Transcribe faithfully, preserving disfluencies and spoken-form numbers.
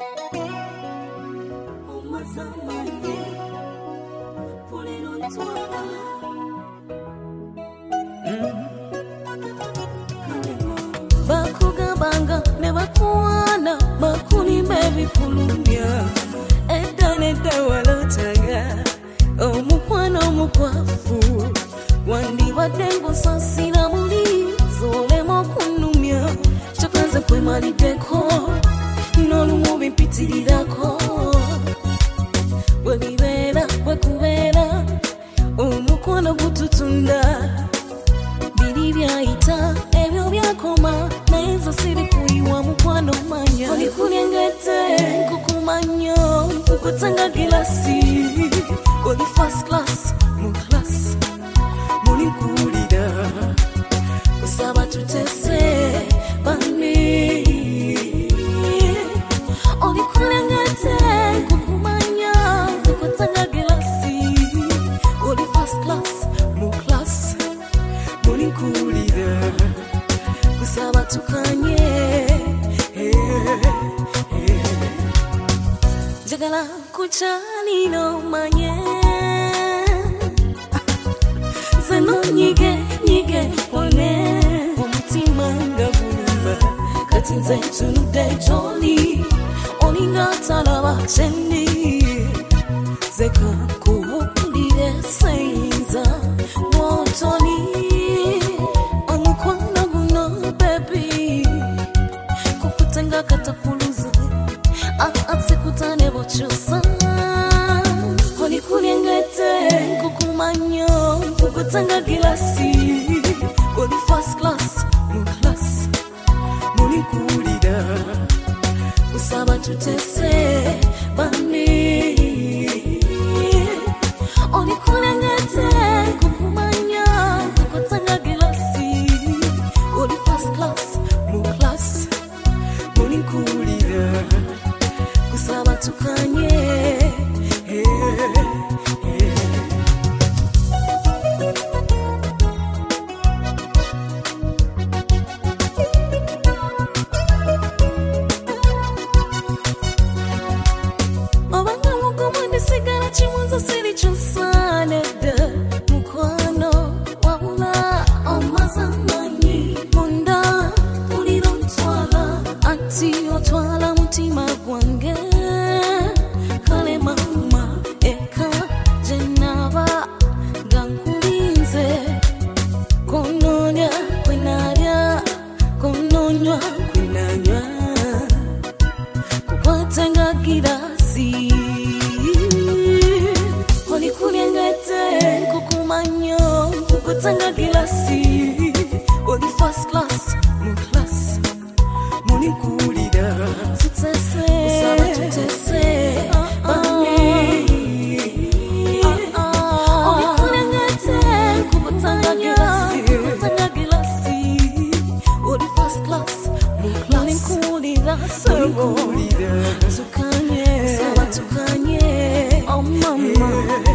Bakugabanga ne bakuwana bakuni baby kulumya edane dawalotaga omukwano omukwafu wandi badengo sasira muli zole mokunumya chakaze kwemalideko nolumubi mpitirirako bwebibera bwekubera omukwano gututunda biri byayita ebyo byakoma naezo siri kuiwa mukwano manya olikulyengete kukumanyo kukutanga gilasi oli first class mu class mulikulira usaba tutese bami olikulyengete kukumanya kukutanga gilasi oli first class mu class mulikulira kusaba tukanye jagala kuchalino manye zeno nyige nyige one umutima ngabulumba kati nze tunude joli olinga talaba chendi zeka kuhulire seiza wotoli omukwano guno baby kukutenga katapuluza atsikutane bochusa olikulyengete kukumanyo kukutanga gilasi oli first class mu class mulikulira usaba tutese bami olikulyengete kukumanya kukutanga gilasi oli first class mu class mulikulira kusaba tukanye hey, hey. Obanga mugomo sigara chimunzo siri chusaneda mukwano wabula omazamanyi munda ulirontwala ati otwala mutima gwange kale mama eka jenaba gankulinze kononya kwenarya kononywa kwenanywa kukwatenga girasi olikulyengete kukumanyo kukutanga girasi oli first class mu class mulikulira tutese usaba tutese bami olikulyengete kukutanga girasi kukutanga girasi oli first class mulikulira sebo tukanye usaba tukanye oh mama